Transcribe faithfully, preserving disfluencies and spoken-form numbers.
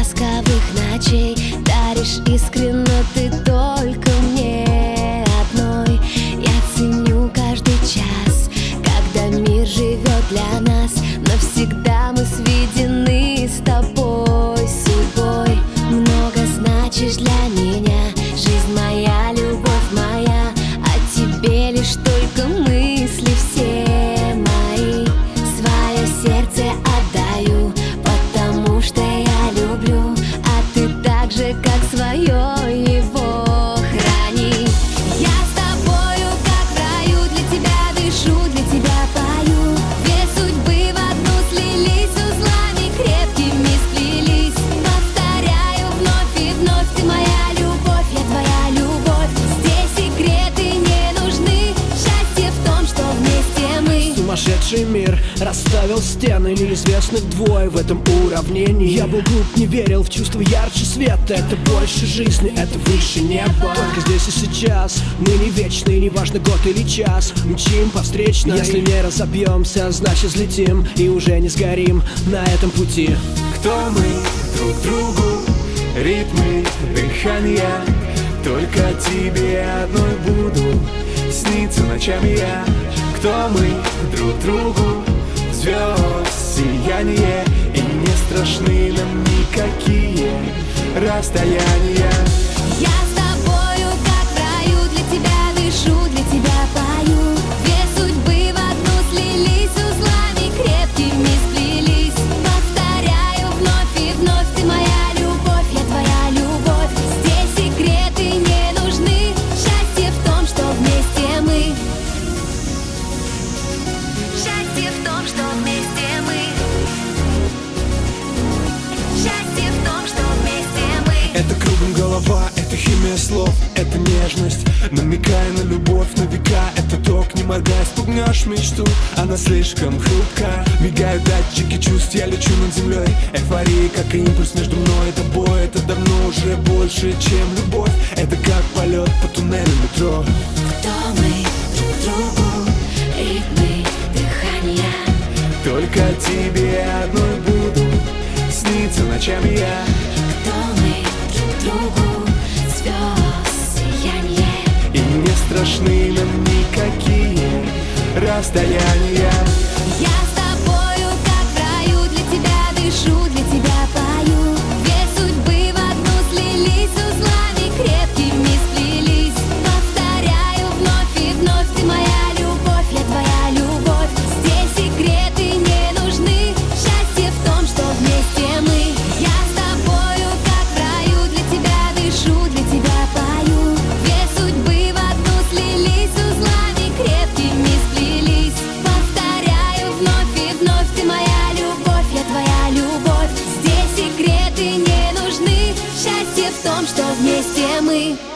ласковых ночей даришь искренно ты только мне одной. Я ценю каждый час, когда мир живет для нас. Навсегда мы сведены с тобой судьбой. Много значишь для меня, жизнь моя, любовь моя. О тебе лишь только мысли все мои. Свое сердце отдаю, потому что я люблю, а ты так же, как свое его храни. Я с тобою, как в раю, для тебя дышу, для тебя пою. Две судьбы в одну слились, узлами крепкими сплелись. Повторяю вновь и вновь, ты моя любовь, я твоя любовь. Здесь секреты не нужны, счастье в том, что вместе мы. Сумасшедший мир расставил стены, неизвестных двое в этом уравнении. Я был глуп, не верил в чувство ярче света. Это больше жизни, это выше неба. Только здесь и сейчас, мы не вечны, неважно год или час. Мчим по встречной, если не разобьемся, значит взлетим и уже не сгорим на этом пути. Кто мы друг другу, ритмы дыхания, только тебе одной буду сниться ночами я. Кто мы друг другу, звезд сияние, и не страшны нам никакие расстояния. Я с тобою, как в раю, для тебя дышу, для тебя пою. Две судьбы в одну слились, узлами крепкими сплелись. Повторяю вновь и вновь, ты моя любовь, я твоя любовь. Здесь секреты не нужны, счастье в том, что вместе мы. Счастье в том, что вместе мы. Счастье в том, что вместе мы. Это кругом голова, это химия слов, это нежность, намекая на любовь на века. Это ток, не моргай, спугнешь мечту, она слишком хрупка. Мигают датчики чувств, я лечу над землей. Эйфория, как импульс между мной и тобой. Это давно уже больше, чем любовь. Это как полет по туннелю метро. Кто мы друг другу, ритмы дыхания. Только тебе одной буду сниться ночами я. Кто мы друг другу, звезд сияние. И не страшны нам никакие расстояния. Я с тобою, как в раю, для тебя дышу, для тебя пою. Две судьбы в одну слились, узлами крепкими сплелись. Повторяю вновь и вновь, ты моя любовь, я твоя любовь. Здесь секреты не нужны, счастье в том, что вместе мы. Я с тобою, как в раю, для тебя дышу, для тебя пою. Две судьбы в одну слились, узлами крепкими сплелись. Повторяю вновь и вновь, ты моя любовь, я твоя любовь. Здесь секреты не нужны, счастье в том, что вместе мы.